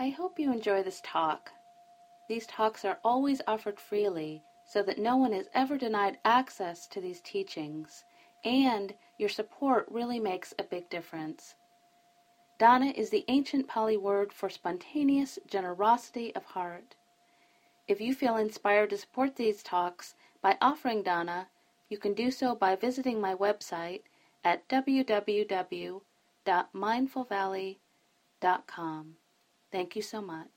I hope you enjoy this talk. These talks are always offered freely so that no one is ever denied access to these teachings, and your support really makes a big difference. Dana is the ancient Pali word for spontaneous generosity of heart. If you feel inspired to support these talks by offering Dana, you can do so by visiting my website at www.mindfulvalley.com. Thank you so much.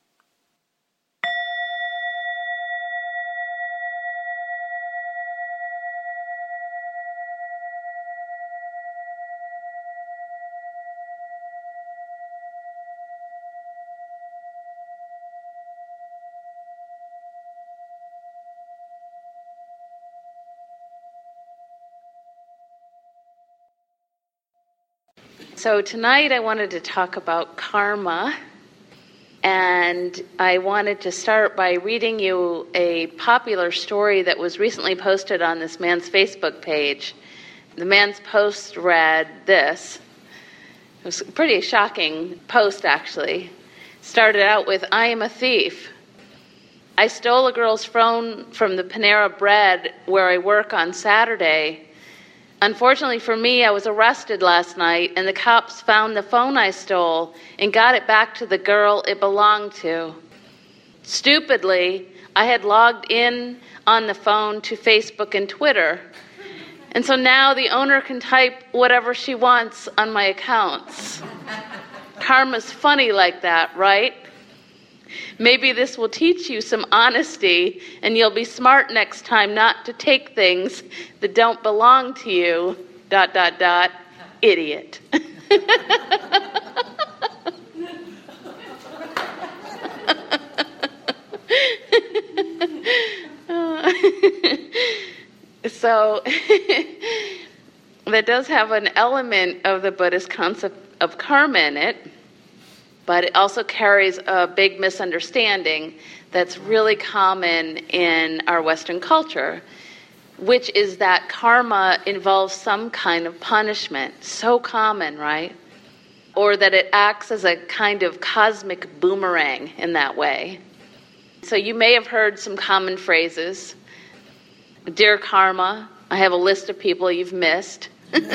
So tonight I wanted to talk about karma, and I wanted to start by reading you a popular story that was recently posted on this man's Facebook page. The man's post read this. It was a pretty shocking post, actually. Started out with, "I am a thief. I stole a girl's phone from the Panera Bread where I work on Saturday. Unfortunately for me, I was arrested last night, and the cops found the phone I stole and got it back to the girl it belonged to. Stupidly, I had logged in on the phone to Facebook and Twitter, and so now the owner can type whatever she wants on my accounts. Karma's funny like that, right? Maybe this will teach you some honesty, and you'll be smart next time not to take things that don't belong to you, ... idiot." So that does have an element of the Buddhist concept of karma in it, but it also carries a big misunderstanding that's really common in our Western culture, which is that karma involves some kind of punishment. So common, right? Or that it acts as a kind of cosmic boomerang in that way. So you may have heard some common phrases. "Dear karma, I have a list of people you've missed."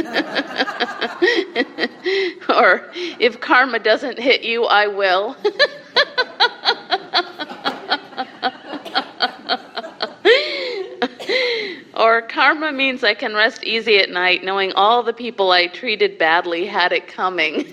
Or, "If karma doesn't hit you, I will." Or, "Karma means I can rest easy at night knowing all the people I treated badly had it coming."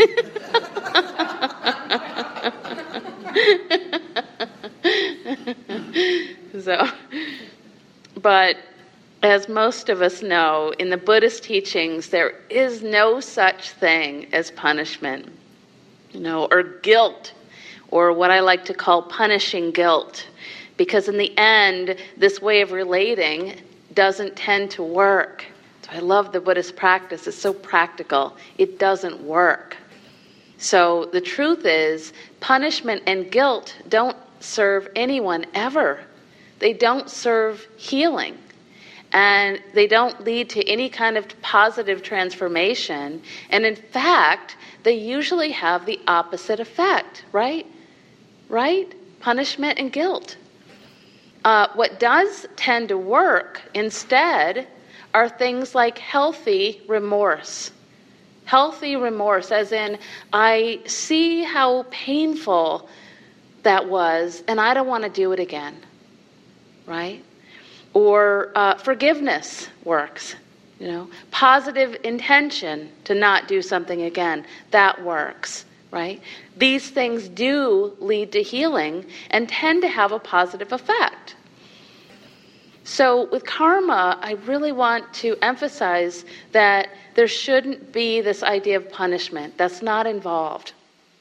But as most of us know, in the Buddhist teachings, there is no such thing as punishment, or guilt, or what I like to call punishing guilt. Because in the end, this way of relating doesn't tend to work. So I love the Buddhist practice. It's so practical. It doesn't work. So the truth is, punishment and guilt don't serve anyone ever. They don't serve healing. And they don't lead to any kind of positive transformation. And in fact, they usually have the opposite effect, right? Right? Punishment and guilt. What does tend to work instead are things like healthy remorse. Healthy remorse, as in, I see how painful that was, and I don't want to do it again, right? Or forgiveness works, Positive intention to not do something again, that works, right? These things do lead to healing and tend to have a positive effect. So with karma, I really want to emphasize that there shouldn't be this idea of punishment. That's not involved.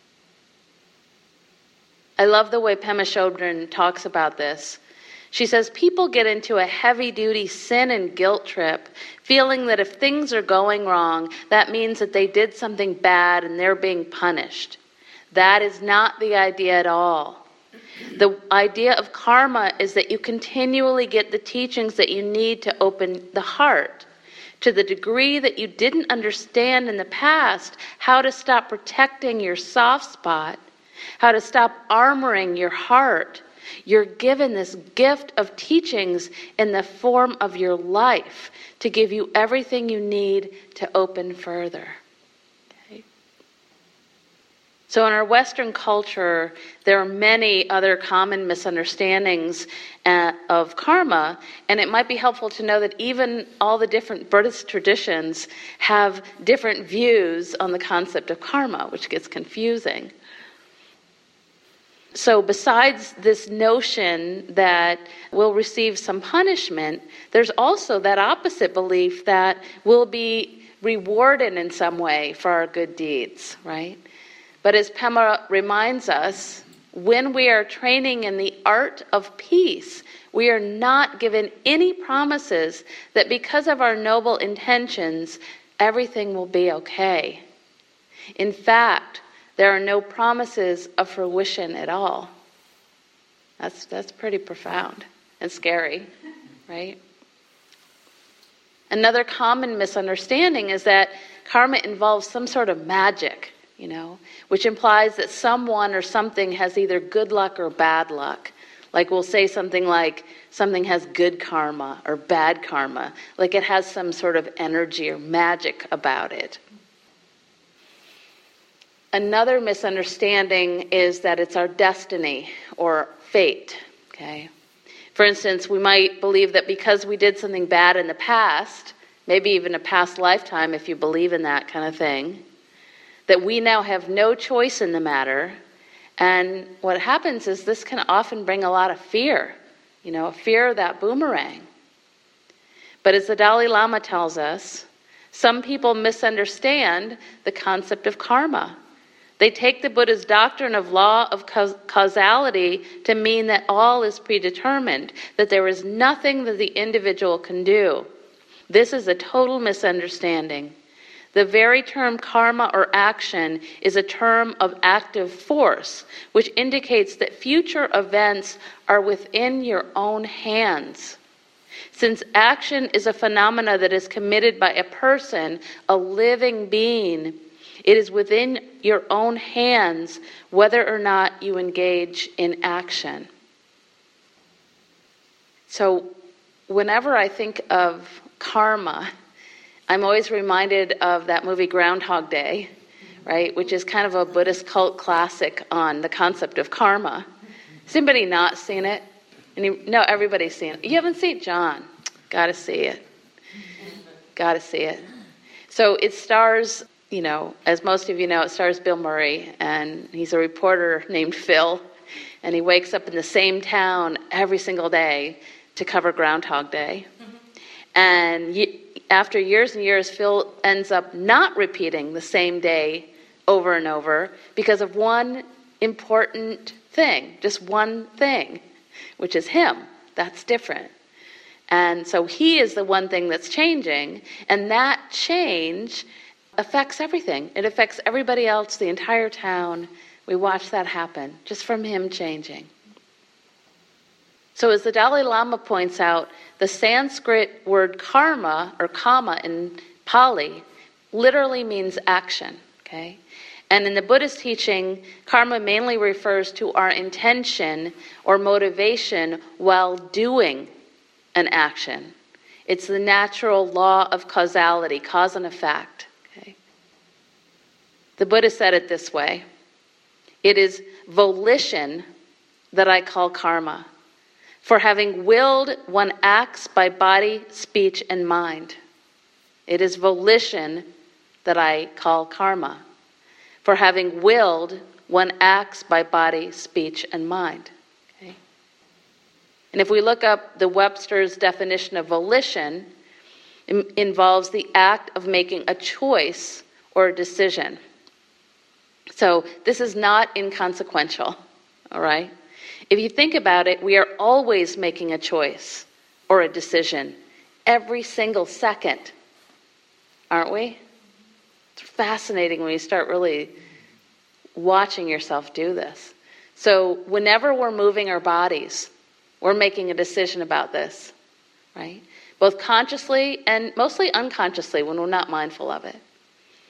I love the way Pema Chodron talks about this. She says, people get into a heavy-duty sin and guilt trip, feeling that if things are going wrong, that means that they did something bad and they're being punished. That is not the idea at all. The idea of karma is that you continually get the teachings that you need to open the heart. To the degree that you didn't understand in the past how to stop protecting your soft spot, how to stop armoring your heart. You're given this gift of teachings in the form of your life to give you everything you need to open further. Okay? So in our Western culture, there are many other common misunderstandings of karma, and it might be helpful to know that even all the different Buddhist traditions have different views on the concept of karma, which gets confusing. So besides this notion that we'll receive some punishment, there's also that opposite belief that we'll be rewarded in some way for our good deeds, right? But as Pema reminds us, when we are training in the art of peace, we are not given any promises that because of our noble intentions, everything will be okay. In fact, there are no promises of fruition at all. That's pretty profound and scary, right? Another common misunderstanding is that karma involves some sort of magic, which implies that someone or something has either good luck or bad luck. Like we'll say something like something has good karma or bad karma, like it has some sort of energy or magic about it. Another misunderstanding is that it's our destiny or fate, okay? For instance, we might believe that because we did something bad in the past, maybe even a past lifetime if you believe in that kind of thing, that we now have no choice in the matter. And what happens is this can often bring a lot of fear, a fear of that boomerang. But as the Dalai Lama tells us, some people misunderstand the concept of karma. They take the Buddha's doctrine of law of causality to mean that all is predetermined, that there is nothing that the individual can do. This is a total misunderstanding. The very term karma or action is a term of active force, which indicates that future events are within your own hands. Since action is a phenomena that is committed by a person, a living being, it is within your own hands whether or not you engage in action. So whenever I think of karma, I'm always reminded of that movie Groundhog Day, right? Which is kind of a Buddhist cult classic on the concept of karma. Has anybody not seen it? No, everybody's seen it. You haven't seen it? John, gotta see it. Gotta see it. So it stars, as most of you know, it stars Bill Murray, and he's a reporter named Phil, and he wakes up in the same town every single day to cover Groundhog Day. And after years and years, Phil ends up not repeating the same day over and over because of one important thing, just one thing, which is him. That's different. And so he is the one thing that's changing, and that change affects everything. It affects everybody else, the entire town. We watch that happen just from him changing. So as the Dalai Lama points out, the Sanskrit word karma, or kama in Pali, literally means action, okay? And in the Buddhist teaching, karma mainly refers to our intention or motivation while doing an action. It's the natural law of causality, cause and effect. Okay? The Buddha said it this way: it is volition that I call karma. For having willed, one acts by body, speech, and mind. It is volition that I call karma. For having willed, one acts by body, speech, and mind. Okay? And if we look up the Webster's definition of volition, it involves the act of making a choice or a decision. So this is not inconsequential, all right? If you think about it, we are always making a choice or a decision every single second, aren't we? It's fascinating when you start really watching yourself do this. So whenever we're moving our bodies, we're making a decision about this, right? Both consciously and mostly unconsciously when we're not mindful of it.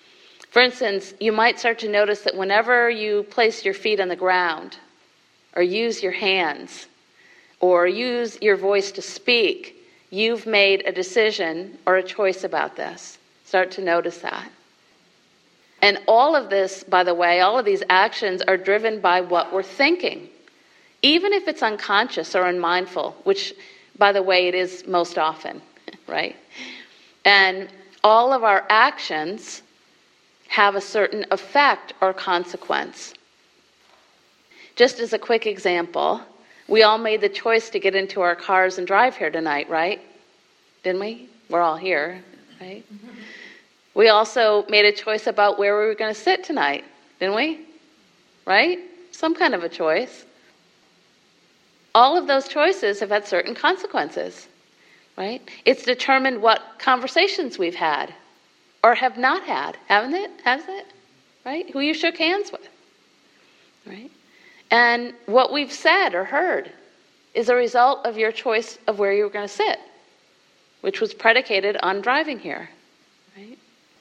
For instance, you might start to notice that whenever you place your feet on the ground, or use your hands, or use your voice to speak, you've made a decision or a choice about this. Start to notice that. And all of this, by the way, all of these actions are driven by what we're thinking. Even if it's unconscious or unmindful, which, by the way, it is most often, right? And all of our actions have a certain effect or consequence. Just as a quick example, we all made the choice to get into our cars and drive here tonight, right? Didn't we? We're all here, right? We also made a choice about where we were going to sit tonight, didn't we? Right? Some kind of a choice. All of those choices have had certain consequences, right? It's determined what conversations we've had or have not had, haven't it? Has it? Right? Who you shook hands with, right? And what we've said or heard is a result of your choice of where you were going to sit, which was predicated on driving here, right?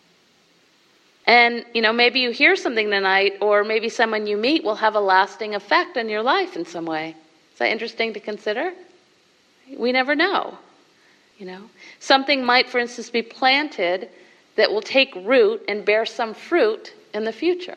And, maybe you hear something tonight, or maybe someone you meet will have a lasting effect on your life in some way. Is that interesting to consider? We never know, Something might, for instance, be planted that will take root and bear some fruit in the future.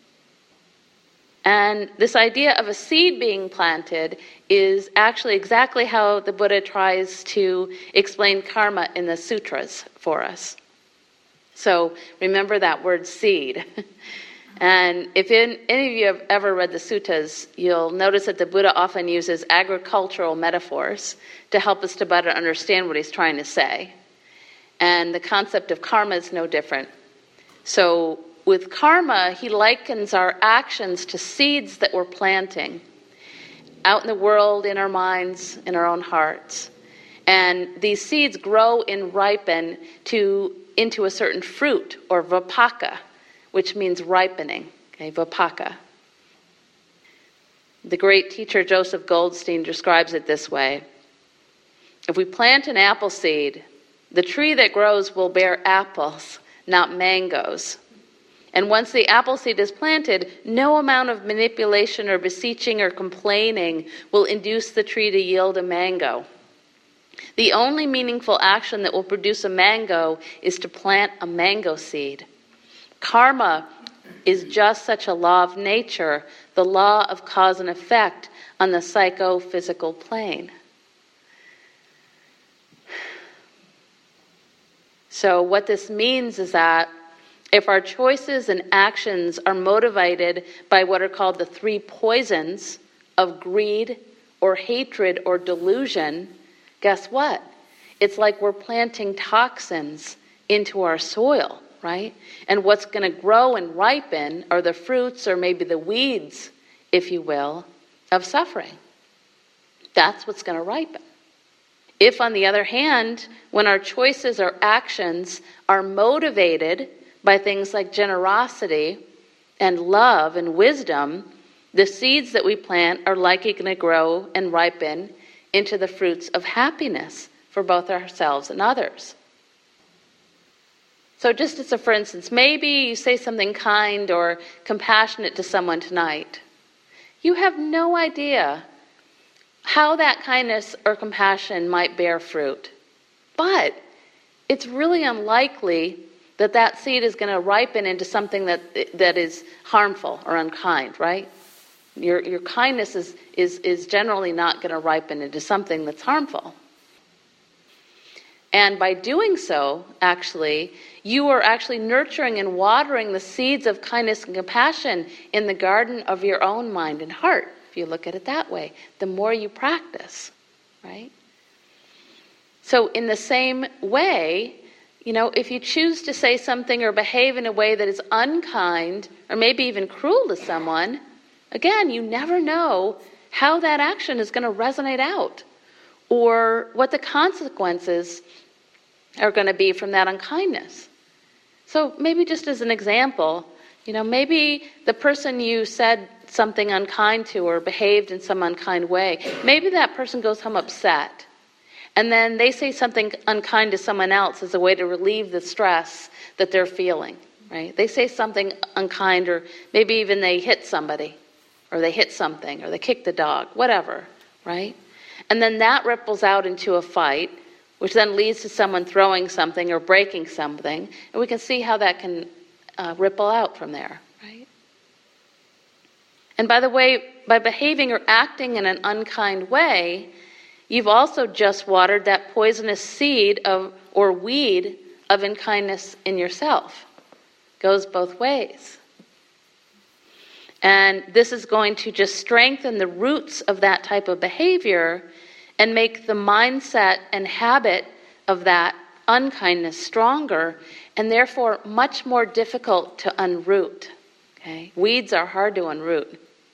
And this idea of a seed being planted is actually exactly how the Buddha tries to explain karma in the sutras for us. So remember that word seed. And if any of you have ever read the suttas, you'll notice that the Buddha often uses agricultural metaphors to help us to better understand what he's trying to say. And the concept of karma is no different. So with karma, he likens our actions to seeds that we're planting out in the world, in our minds, in our own hearts. And these seeds grow and ripen into a certain fruit, or vipaka, which means ripening. Okay, vipaka. The great teacher Joseph Goldstein describes it this way. If we plant an apple seed, the tree that grows will bear apples, not mangoes. And once the apple seed is planted, no amount of manipulation or beseeching or complaining will induce the tree to yield a mango. The only meaningful action that will produce a mango is to plant a mango seed. Karma is just such a law of nature, the law of cause and effect on the psychophysical plane. So what this means is that if our choices and actions are motivated by what are called the three poisons of greed or hatred or delusion, guess what? It's like we're planting toxins into our soil, right? And what's going to grow and ripen are the fruits, or maybe the weeds, if you will, of suffering. That's what's going to ripen. If, on the other hand, when our choices or actions are motivated by things like generosity and love and wisdom, the seeds that we plant are likely going to grow and ripen into the fruits of happiness for both ourselves and others. So just as a for instance, maybe you say something kind or compassionate to someone tonight. You have no idea how that kindness or compassion might bear fruit. But it's really unlikely that that seed is going to ripen into something that is harmful or unkind, right? Your kindness is generally not going to ripen into something that's harmful. And by doing so, actually, you are actually nurturing and watering the seeds of kindness and compassion in the garden of your own mind and heart, if you look at it that way, the more you practice, right? So in the same way, if you choose to say something or behave in a way that is unkind or maybe even cruel to someone, again, you never know how that action is going to resonate out or what the consequences are going to be from that unkindness. So maybe just as an example, maybe the person you said something unkind to or behaved in some unkind way, maybe that person goes home upset. And then they say something unkind to someone else as a way to relieve the stress that they're feeling. right? They say something unkind, or maybe even they hit somebody, or they hit something, or they kick the dog, whatever, right? And then that ripples out into a fight, which then leads to someone throwing something or breaking something, and we can see how that can ripple out from there, right? And by the way, by behaving or acting in an unkind way, you've also just watered that poisonous seed or weed of unkindness in yourself. Goes both ways. And this is going to just strengthen the roots of that type of behavior and make the mindset and habit of that unkindness stronger, and therefore much more difficult to unroot. Okay? Weeds are hard to unroot.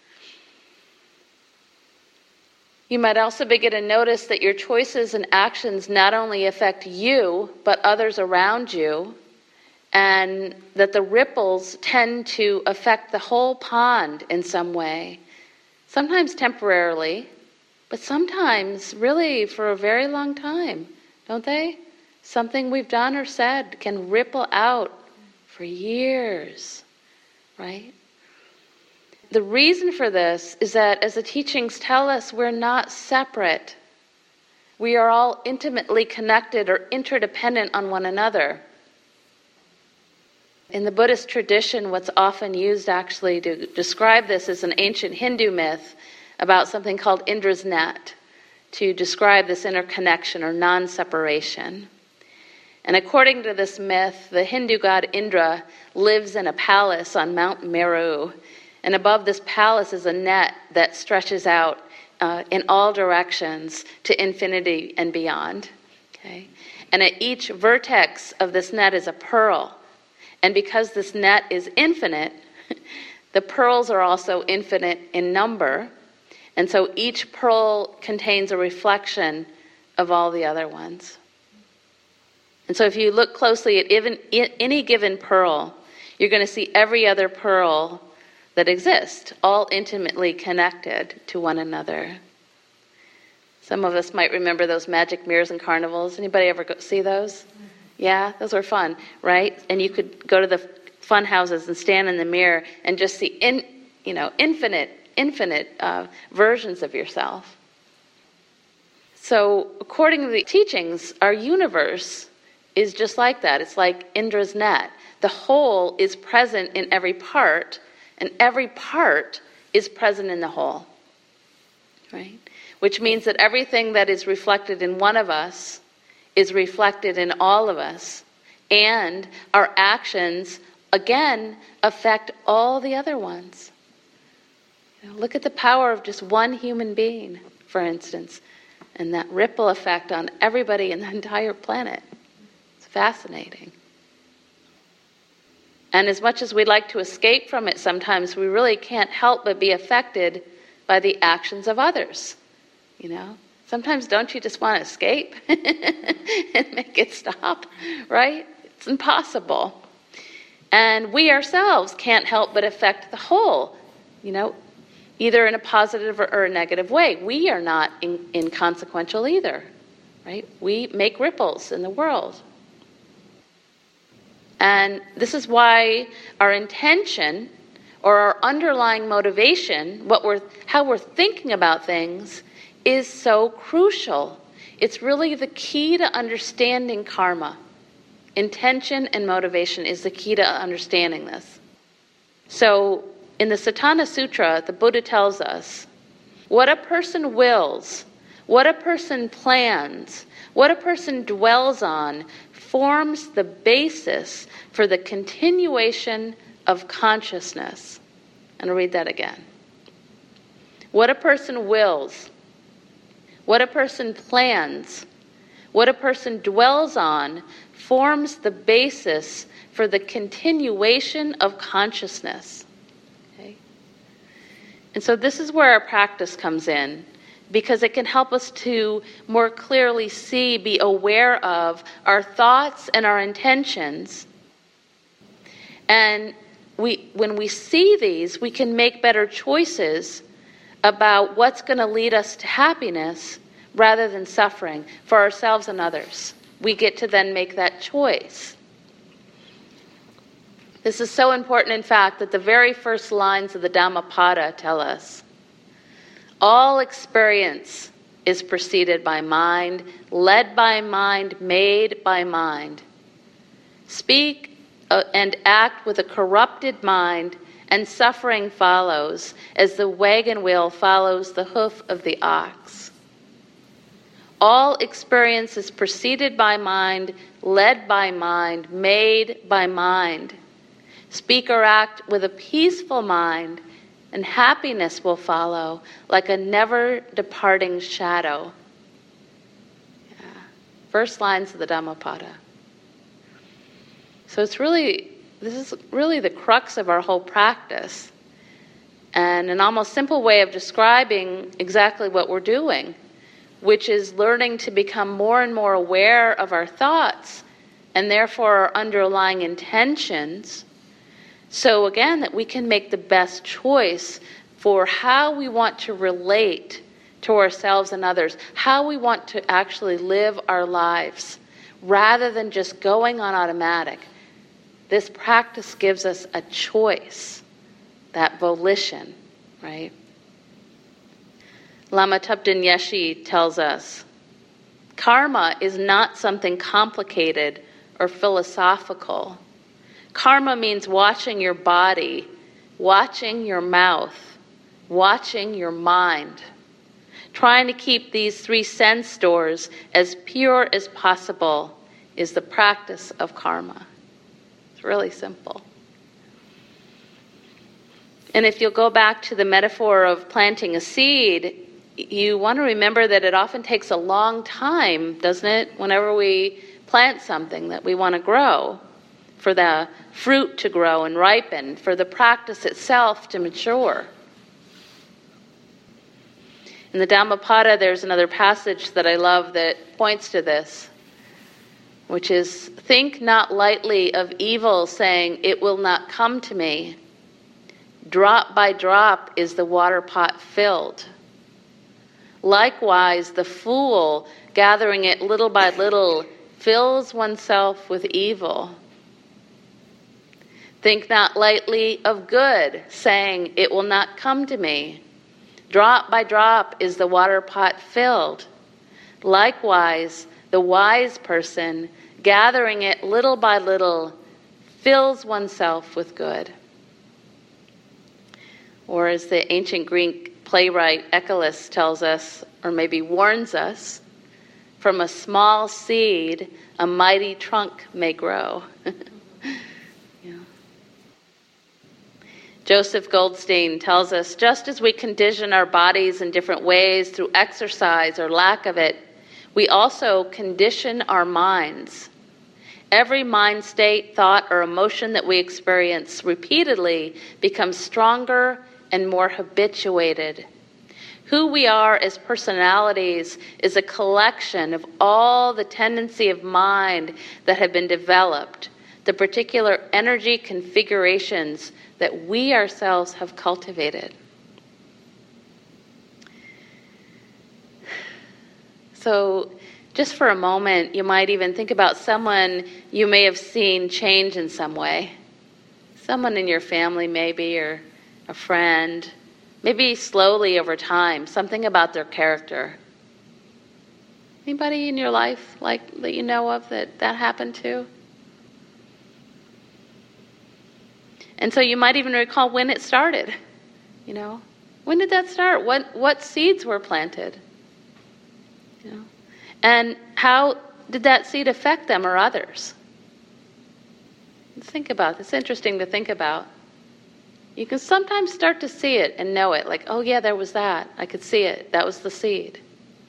You might also begin to notice that your choices and actions not only affect you, but others around you, and that the ripples tend to affect the whole pond in some way. Sometimes temporarily, but sometimes really for a very long time, don't they? Something we've done or said can ripple out for years, right? The reason for this is that, as the teachings tell us, we're not separate. We are all intimately connected or interdependent on one another. In the Buddhist tradition, what's often used actually to describe this is an ancient Hindu myth about something called Indra's net, to describe this interconnection or non-separation. And according to this myth, the Hindu god Indra lives in a palace on Mount Meru. And above this palace is a net that stretches out in all directions to infinity and beyond. Okay? And at each vertex of this net is a pearl. And because this net is infinite, the pearls are also infinite in number. And so each pearl contains a reflection of all the other ones. And so if you look closely at any given pearl, you're going to see every other pearl that exist, all intimately connected to one another. Some of us might remember those magic mirrors and carnivals. Anybody ever see those? Yeah, those were fun, right? And you could go to the fun houses and stand in the mirror and just see infinite versions of yourself. So according to the teachings, our universe is just like that. It's like Indra's net. The whole is present in every part, and every part is present in the whole, right? Which means that everything that is reflected in one of us is reflected in all of us, and our actions, again, affect all the other ones. Look at the power of just one human being, for instance, and that ripple effect on everybody in the entire planet. It's fascinating. And as much as we'd like to escape from it sometimes, we really can't help but be affected by the actions of others. Sometimes don't you just want to escape and make it stop, right? It's impossible. And we ourselves can't help but affect the whole, either in a positive or a negative way. We are not inconsequential either, right? We make ripples in the world. And this is why our intention or our underlying motivation, how we're thinking about things, is so crucial. It's really the key to understanding karma. Intention and motivation is the key to understanding this. So in the Satana Sutra, the Buddha tells us, what a person wills, what a person plans, what a person dwells on forms the basis for the continuation of consciousness. And I'll read that again. What a person wills, what a person plans, what a person dwells on forms the basis for the continuation of consciousness. Okay? And so this is where our practice comes in, because it can help us to more clearly see, be aware of our thoughts and our intentions. And when we see these, we can make better choices about what's going to lead us to happiness rather than suffering for ourselves and others. We get to then make that choice. This is so important, in fact, that the very first lines of the Dhammapada tell us, all experience is preceded by mind, led by mind, made by mind. Speak and act with a corrupted mind, and suffering follows, as the wagon wheel follows the hoof of the ox. All experience is preceded by mind, led by mind, made by mind. Speak or act with a peaceful mind, and happiness will follow like a never-departing shadow. Yeah. First lines of the Dhammapada. So this is really the crux of our whole practice, and an almost simple way of describing exactly what we're doing, which is learning to become more and more aware of our thoughts and therefore our underlying intentions, so again that we can make the best choice for how we want to relate to ourselves and others, how we want to actually live our lives, rather than just going on automatic. This practice gives us a choice, that volition, right? Lama Thubten Yeshe tells us, karma is not something complicated or philosophical. Karma means watching your body, watching your mouth, watching your mind. Trying to keep these 3 sense doors as pure as possible is the practice of karma. It's really simple. And if you'll go back to the metaphor of planting a seed, you want to remember that it often takes a long time, doesn't it, whenever we plant something that we want to grow, for the fruit to grow and ripen, for the practice itself to mature. In the Dhammapada, there's another passage that I love that points to this, which is, think not lightly of evil, saying, it will not come to me. Drop by drop is the water pot filled. Likewise, the fool, gathering it little by little, fills oneself with evil. Think not lightly of good, saying, it will not come to me. Drop by drop is the water pot filled. Likewise, the wise person, gathering it little by little, fills oneself with good. Or as the ancient Greek playwright Aeschylus tells us, or maybe warns us, from a small seed, a mighty trunk may grow. Yeah. Joseph Goldstein tells us, just as we condition our bodies in different ways through exercise or lack of it, we also condition our minds. Every mind state, thought, or emotion that we experience repeatedly becomes stronger and more habituated. Who we are as personalities is a collection of all the tendency of mind that have been developed, the particular energy configurations that we ourselves have cultivated. So, just for a moment, you might even think about someone you may have seen change in some way. Someone in your family maybe, or a friend, maybe slowly over time, something about their character. Anybody in your life like that you know of that happened to? And so you might even recall when it started. You know, when did that start? What seeds were planted? You know, and how did that seed affect them or others? Think about it. It's interesting to think about. You can sometimes start to see it and know it, like, oh yeah, there was that. I could see it. That was the seed.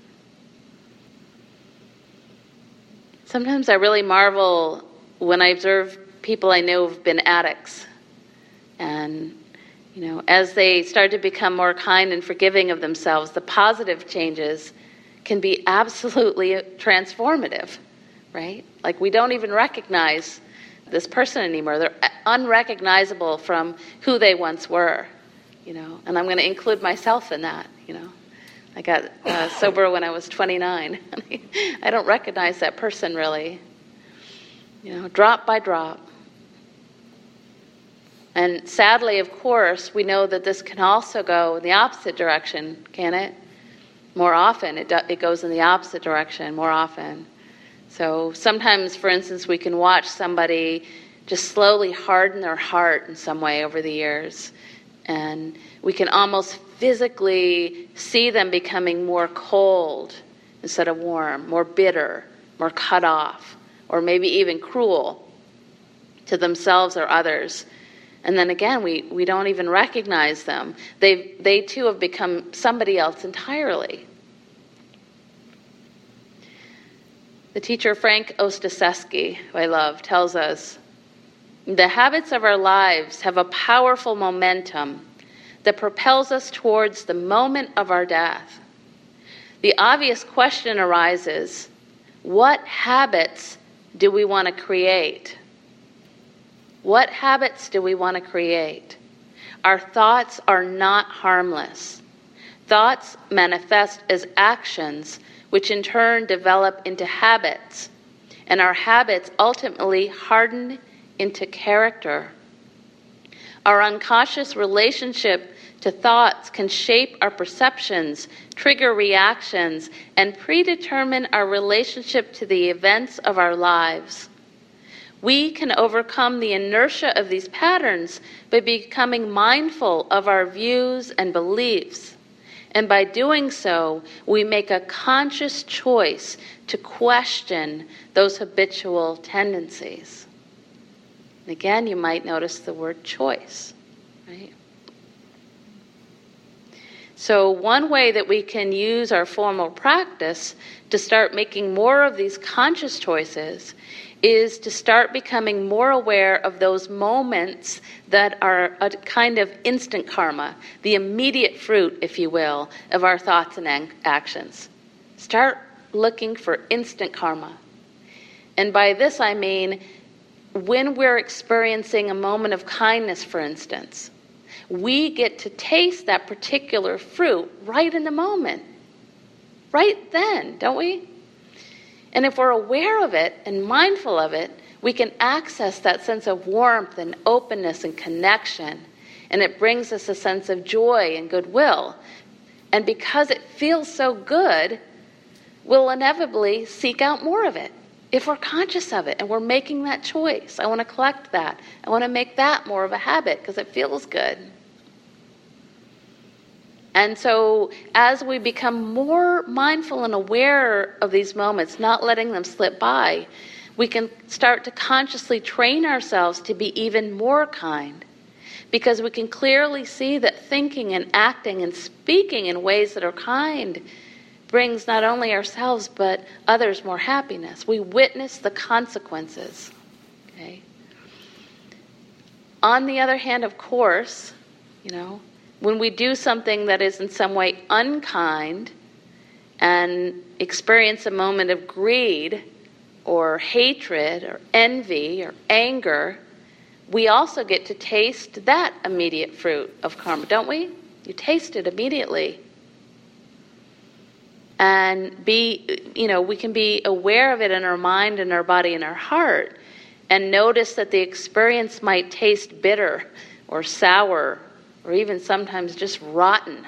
Sometimes I really marvel when I observe people I know have been addicts. And, you know, as they start to become more kind and forgiving of themselves, the positive changes can be absolutely transformative, right? Like we don't even recognize this person anymore. They're unrecognizable from who they once were, you know. And I'm going to include myself in that, you know. I got sober when I was 29. I don't recognize that person really, you know, drop by drop. And sadly, of course, we know that this can also go in the opposite direction, can it? More often, it goes in the opposite direction more often. So sometimes, for instance, we can watch somebody just slowly harden their heart in some way over the years. And we can almost physically see them becoming more cold instead of warm, more bitter, more cut off, or maybe even cruel to themselves or others. And then again, we don't even recognize them. They too have become somebody else entirely. The teacher Frank Ostaseski, who I love, tells us, the habits of our lives have a powerful momentum that propels us towards the moment of our death. The obvious question arises, what habits do we want to create? What habits do we want to create? Our thoughts are not harmless. Thoughts manifest as actions, which in turn develop into habits, and our habits ultimately harden into character. Our unconscious relationship to thoughts can shape our perceptions, trigger reactions, and predetermine our relationship to the events of our lives. We can overcome the inertia of these patterns by becoming mindful of our views and beliefs. And by doing so, we make a conscious choice to question those habitual tendencies. And again, you might notice the word choice, right? So one way that we can use our formal practice to start making more of these conscious choices is to start becoming more aware of those moments that are a kind of instant karma, the immediate fruit, if you will, of our thoughts and actions. Start looking for instant karma. And by this I mean when we're experiencing a moment of kindness, for instance, we get to taste that particular fruit right in the moment. Right then, don't we? And if we're aware of it and mindful of it, we can access that sense of warmth and openness and connection. And it brings us a sense of joy and goodwill. And because it feels so good, we'll inevitably seek out more of it. If we're conscious of it and we're making that choice, I want to collect that. I want to make that more of a habit because it feels good. And so as we become more mindful and aware of these moments, not letting them slip by, we can start to consciously train ourselves to be even more kind. Because we can clearly see that thinking and acting and speaking in ways that are kind brings not only ourselves but others more happiness. We witness the consequences. Okay? On the other hand, of course, when we do something that is in some way unkind and experience a moment of greed or hatred or envy or anger, we also get to taste that immediate fruit of karma, don't we? You taste it immediately. And we can be aware of it in our mind and our body and our heart and notice that the experience might taste bitter or sour or even sometimes just rotten,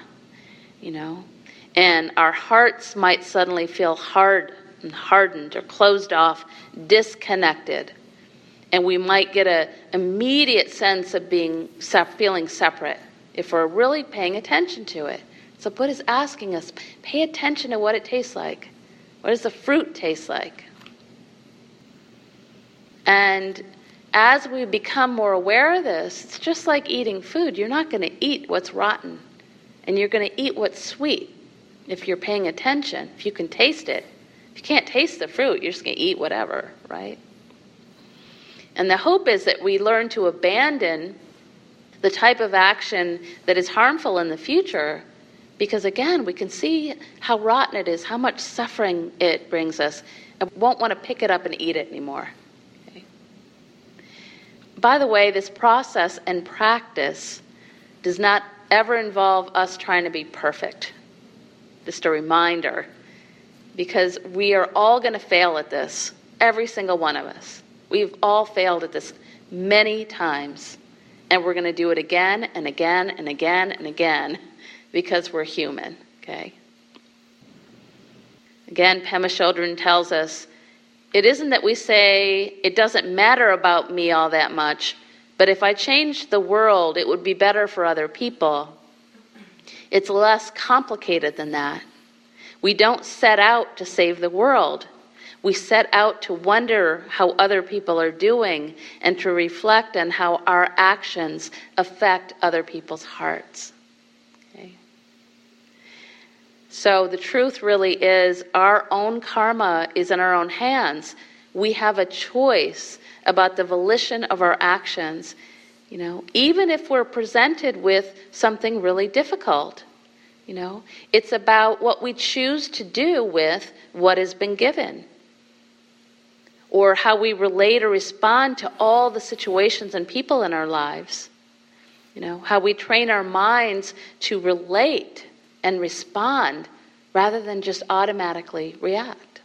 and our hearts might suddenly feel hard and hardened or closed off, disconnected, and we might get an immediate sense of feeling separate if we're really paying attention to it. So Buddha's asking us, pay attention to what it tastes like. What does the fruit taste like? And as we become more aware of this, it's just like eating food. You're not going to eat what's rotten, and you're going to eat what's sweet if you're paying attention, if you can taste it. If you can't taste the fruit, you're just going to eat whatever, right? And the hope is that we learn to abandon the type of action that is harmful in the future, because again, we can see how rotten it is, how much suffering it brings us, and won't want to pick it up and eat it anymore. By the way, this process and practice does not ever involve us trying to be perfect. Just a reminder, because we are all going to fail at this, every single one of us. We've all failed at this many times. And we're going to do it again and again and again and again because we're human, okay? Again, Pema Chodron tells us, it isn't that we say, it doesn't matter about me all that much, but if I changed the world, it would be better for other people. It's less complicated than that. We don't set out to save the world. We set out to wonder how other people are doing and to reflect on how our actions affect other people's hearts. Okay? So the truth really is our own karma is in our own hands. We have a choice about the volition of our actions, even if we're presented with something really difficult. It's about what we choose to do with what has been given, or how we relate or respond to all the situations and people in our lives. How we train our minds to relate and respond rather than just automatically react.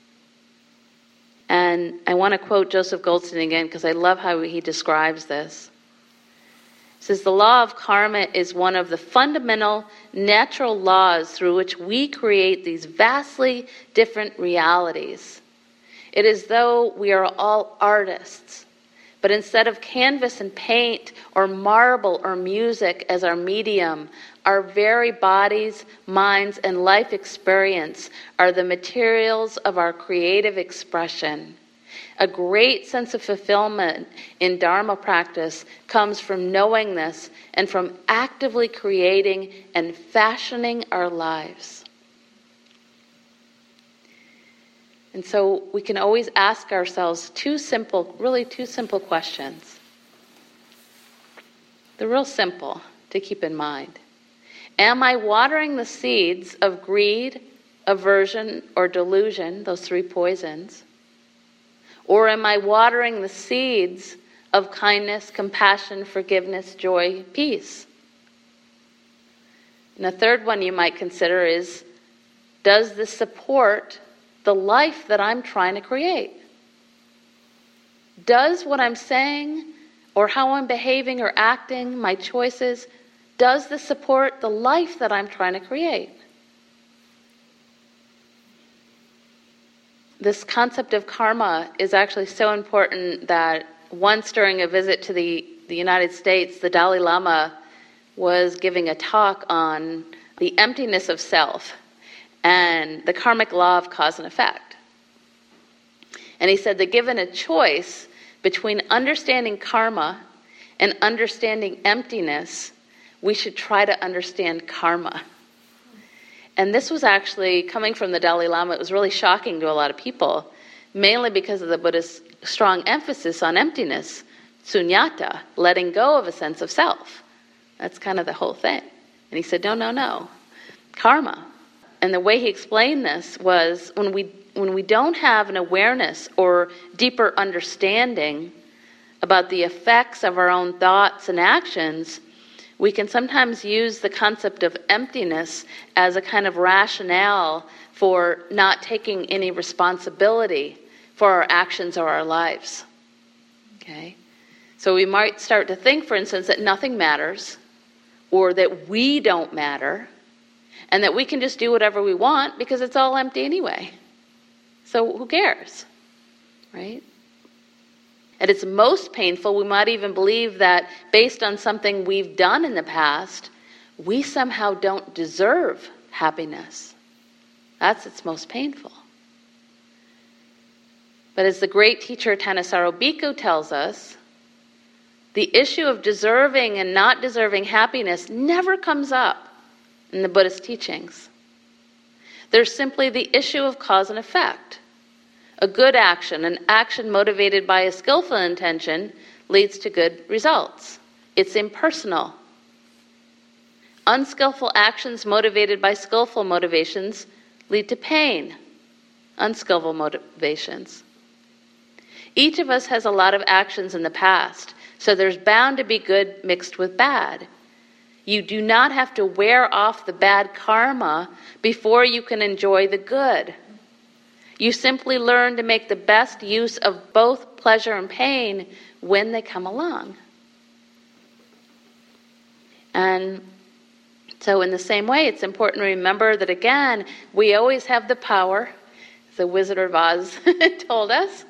And I want to quote Joseph Goldstein again because I love how he describes this. He says, the law of karma is one of the fundamental natural laws through which we create these vastly different realities. It is as though we are all artists, but instead of canvas and paint or marble or music as our medium, our very bodies, minds, and life experience are the materials of our creative expression. A great sense of fulfillment in Dharma practice comes from knowing this and from actively creating and fashioning our lives. And so we can always ask ourselves two simple questions. They're real simple to keep in mind. Am I watering the seeds of greed, aversion, or delusion, those three poisons? Or am I watering the seeds of kindness, compassion, forgiveness, joy, peace? And a third one you might consider is, does this support the life that I'm trying to create? Does what I'm saying or how I'm behaving or acting, my choices, does this support the life that I'm trying to create? This concept of karma is actually so important that once during a visit to the United States, the Dalai Lama was giving a talk on the emptiness of self and the karmic law of cause and effect. And he said that given a choice between understanding karma and understanding emptiness, we should try to understand karma. And this was actually coming from the Dalai Lama. It was really shocking to a lot of people, mainly because of the Buddhist strong emphasis on emptiness, sunyata, letting go of a sense of self. That's kind of the whole thing. And he said, no, karma. And the way he explained this was when we don't have an awareness or deeper understanding about the effects of our own thoughts and actions, we can sometimes use the concept of emptiness as a kind of rationale for not taking any responsibility for our actions or our lives. Okay? So we might start to think, for instance, that nothing matters, or that we don't matter, and that we can just do whatever we want because it's all empty anyway. So who cares? Right? At its most painful, we might even believe that based on something we've done in the past, we somehow don't deserve happiness. That's its most painful. But as the great teacher Thanissaro Bhikkhu tells us, the issue of deserving and not deserving happiness never comes up in the Buddhist teachings. There's simply the issue of cause and effect. A good action, an action motivated by a skillful intention, leads to good results. It's impersonal. Unskillful actions motivated by skillful motivations lead to pain. Unskillful motivations. Each of us has a lot of actions in the past, so there's bound to be good mixed with bad. You do not have to wear off the bad karma before you can enjoy the good. You simply learn to make the best use of both pleasure and pain when they come along. And so in the same way, it's important to remember that, again, we always have the power. The Wizard of Oz told us,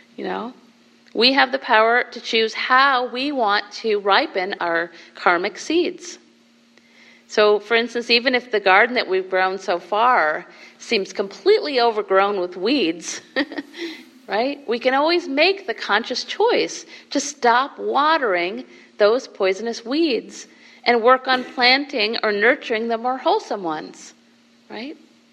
we have the power to choose how we want to ripen our karmic seeds. So, for instance, even if the garden that we've grown so far seems completely overgrown with weeds, right? We can always make the conscious choice to stop watering those poisonous weeds and work on planting or nurturing the more wholesome ones, right?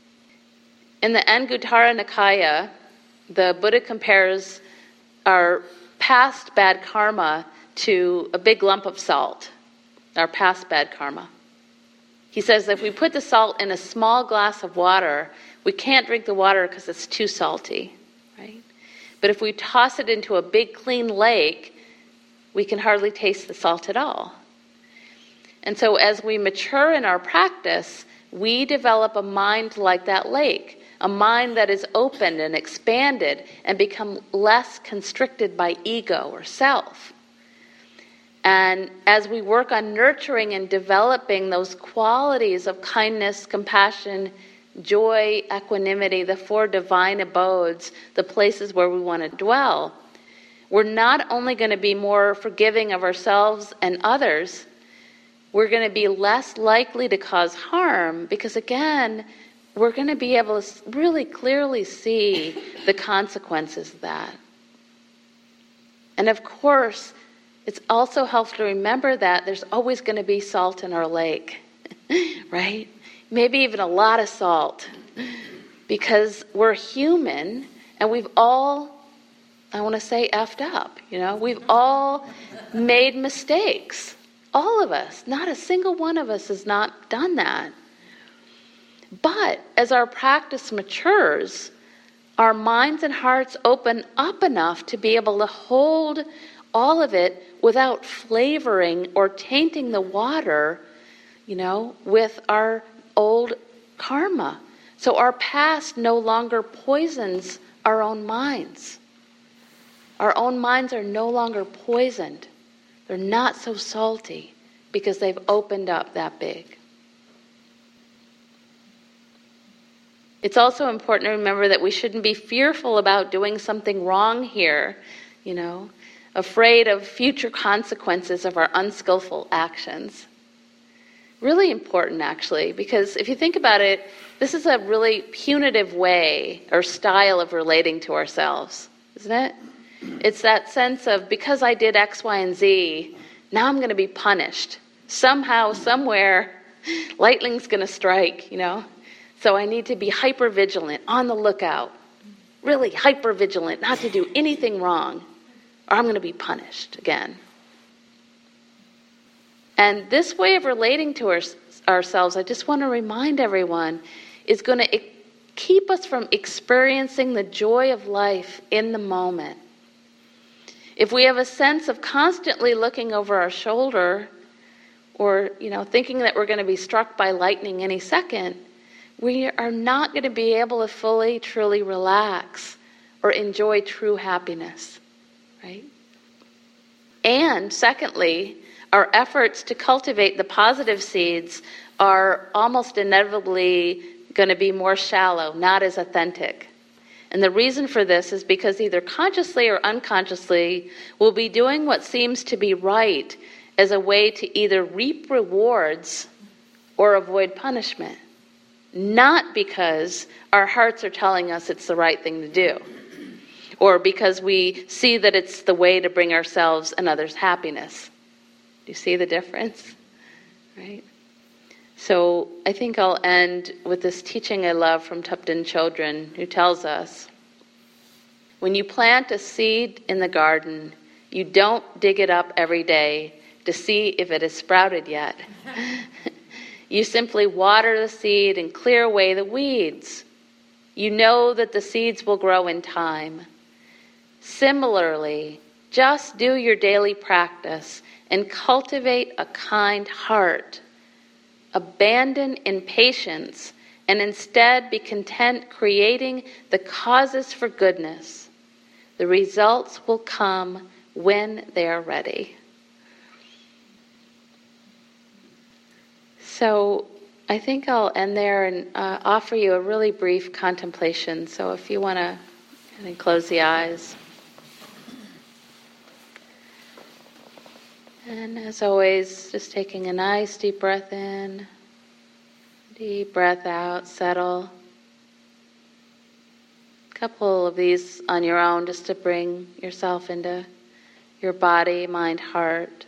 In the Anguttara Nikaya, the Buddha compares our past bad karma to a big lump of salt, our past bad karma. He says if we put the salt in a small glass of water, we can't drink the water because it's too salty, right? But if we toss it into a big clean lake, we can hardly taste the salt at all. And so as we mature in our practice, we develop a mind like that lake, a mind that is opened and expanded and become less constricted by ego or self. And as we work on nurturing and developing those qualities of kindness, compassion, joy, equanimity, the 4 divine abodes, the places where we want to dwell, we're not only going to be more forgiving of ourselves and others, we're going to be less likely to cause harm because, again, we're going to be able to really clearly see the consequences of that. And of course, it's also helpful to remember that there's always going to be salt in our lake, right? Maybe even a lot of salt, because we're human and we've all, I want to say, effed up, We've all made mistakes. All of us. Not a single one of us has not done that. But as our practice matures, our minds and hearts open up enough to be able to hold all of it without flavoring or tainting the water, with our old karma. So our past no longer poisons our own minds. Our own minds are no longer poisoned. They're not so salty because they've opened up that big. It's also important to remember that we shouldn't be fearful about doing something wrong here, afraid of future consequences of our unskillful actions. Really important, actually, because if you think about it, this is a really punitive way or style of relating to ourselves, isn't it? It's that sense of, because I did X, Y, and Z, now I'm going to be punished. Somehow, somewhere, lightning's going to strike, So I need to be hyper vigilant, on the lookout, really hyper vigilant, not to do anything wrong, or I'm going to be punished again. And this way of relating to ourselves, I just want to remind everyone, is going to keep us from experiencing the joy of life in the moment. If we have a sense of constantly looking over our shoulder, or thinking that we're going to be struck by lightning any second, we are not going to be able to fully, truly relax or enjoy true happiness, right? And secondly, our efforts to cultivate the positive seeds are almost inevitably going to be more shallow, not as authentic. And the reason for this is because either consciously or unconsciously, we'll be doing what seems to be right as a way to either reap rewards or avoid punishment. Not because our hearts are telling us it's the right thing to do, or because we see that it's the way to bring ourselves and others happiness. Do you see the difference? Right? So I think I'll end with this teaching I love from Thupten Chodron, who tells us, when you plant a seed in the garden, you don't dig it up every day to see if it has sprouted yet. You simply water the seed and clear away the weeds. You know that the seeds will grow in time. Similarly, just do your daily practice and cultivate a kind heart. Abandon impatience and instead be content creating the causes for goodness. The results will come when they are ready. So I think I'll end there and offer you a really brief contemplation. So if you want to close the eyes. And as always, just taking a nice deep breath in, deep breath out, settle. A couple of these on your own just to bring yourself into your body, mind, heart.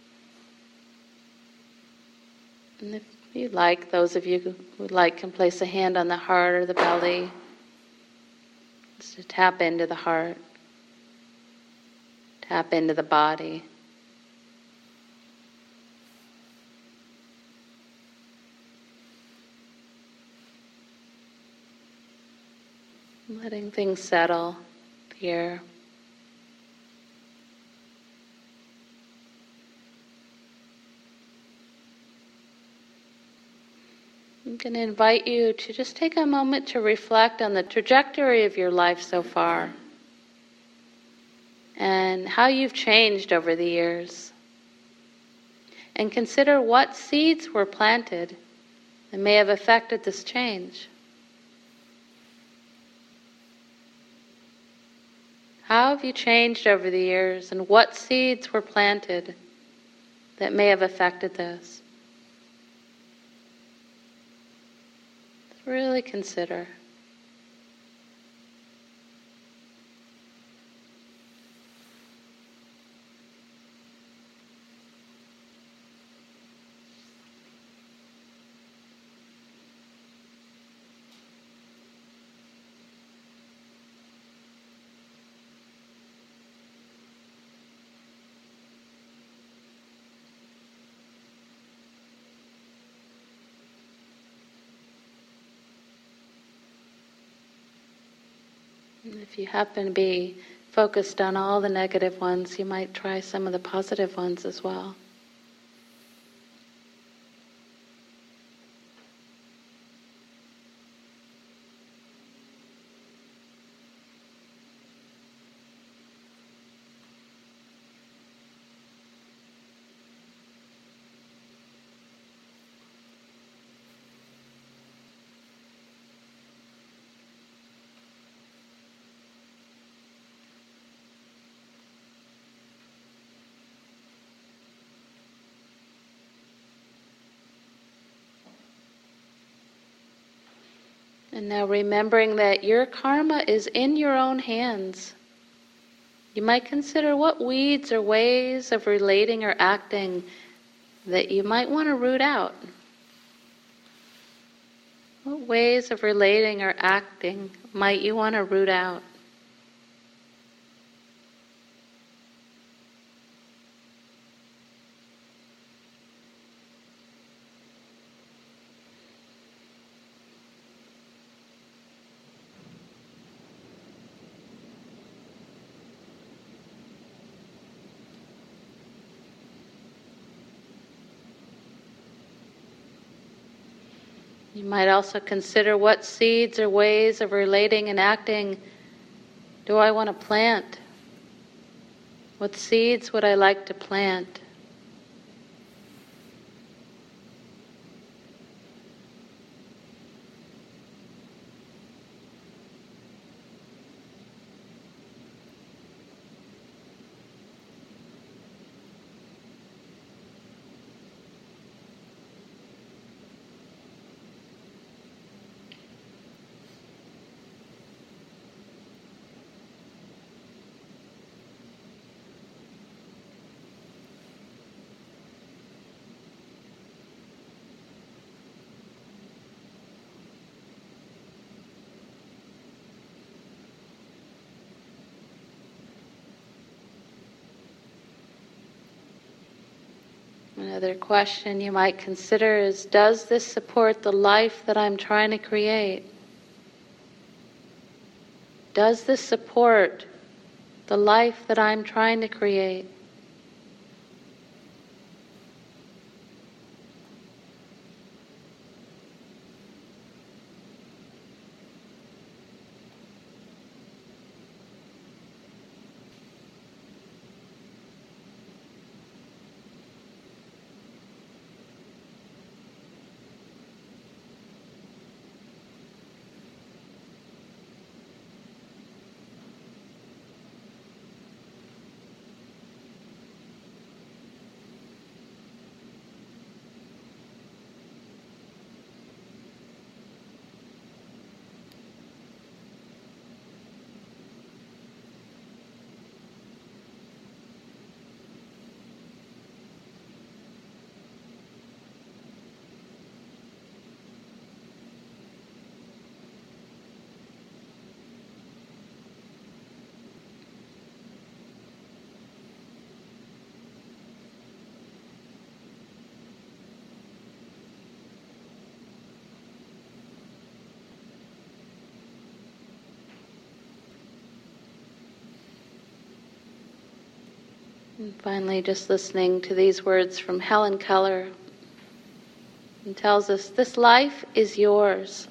And if you like, those of you who would like can place a hand on the heart or the belly, just to tap into the heart, tap into the body. Letting things settle here. I'm going to invite you to just take a moment to reflect on the trajectory of your life so far and how you've changed over the years. And consider what seeds were planted that may have affected this change. How have you changed over the years, and what seeds were planted that may have affected this? Really consider. And if you happen to be focused on all the negative ones, you might try some of the positive ones as well. And now remembering that your karma is in your own hands, you might consider what weeds or ways of relating or acting that you might want to root out. What ways of relating or acting might you want to root out? You might also consider what seeds or ways of relating and acting do I want to plant? What seeds would I like to plant? Another question you might consider is, does this support the life that I'm trying to create? Does this support the life that I'm trying to create? And finally, just listening to these words from Helen Keller, and tells us, this life is yours.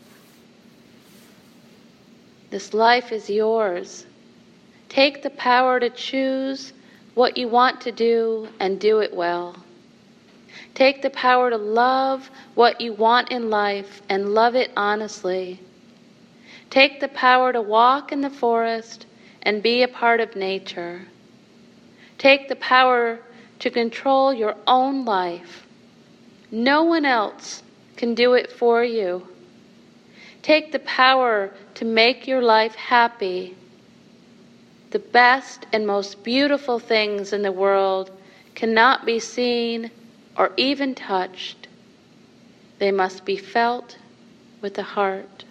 This life is yours. Take the power to choose what you want to do and do it well. Take the power to love what you want in life and love it honestly. Take the power to walk in the forest and be a part of nature. Take the power to control your own life. No one else can do it for you. Take the power to make your life happy. The best and most beautiful things in the world cannot be seen or even touched. They must be felt with the heart.